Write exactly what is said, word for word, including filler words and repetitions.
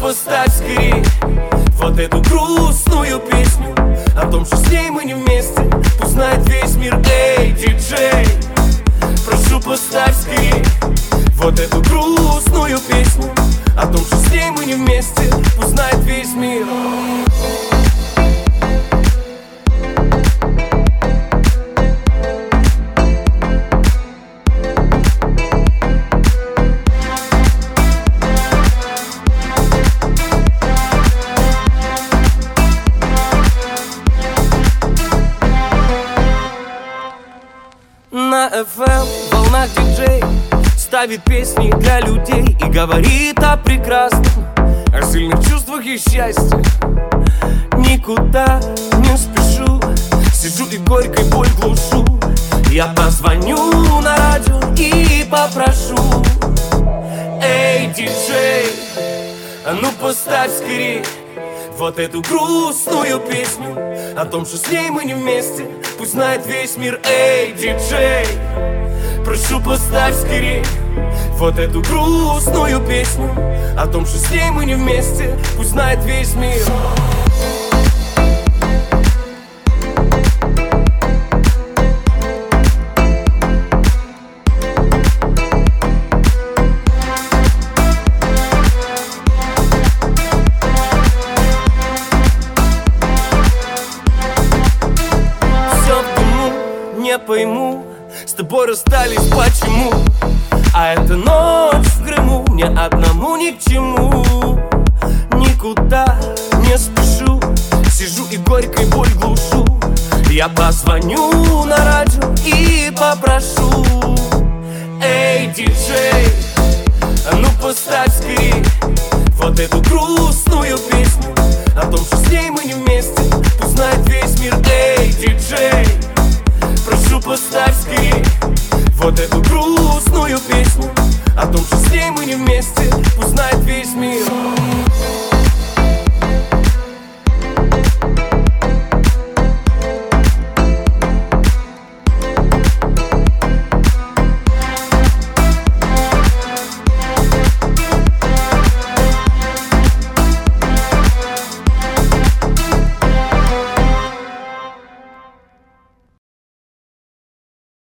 поставь скорей вот эту грустную песню о том, что с ней мы не вместе. Пусть знает весь мир, эй, диджей. Прошу, поставь скорей вот эту грустную песню о том, что с ней мы не вместе. Пусть знает весь мир. На эф эм волнах диджей ставит песни для людей и говорит о прекрасном, о сильных чувствах и счастье. Никуда не спешу, сижу и горькой боль глушу. Я позвоню на радио и попрошу: эй, диджей, а ну поставь скорей вот эту грустную песню о том, что с ней мы не вместе. Пусть знает весь мир, эй, диджей. Прошу, поставь скорей вот эту грустную песню о том, что с ней мы не вместе. Пусть знает весь мир. Не пойму, с тобой расстались почему? А эта ночь в Крыму мне одному ни к чему. Никуда не спешу, сижу и горькой боль глушу. Я позвоню на радио и попрошу: эй, диджей, а ну поставь скорей вот эту грустную песню о том, что с ней мы не вместе. Пусть знает весь мир, эй, диджей. Прошу, поставь скорей вот эту грустную песню о том, что с ней мы не вместе. Пусть знает весь мир.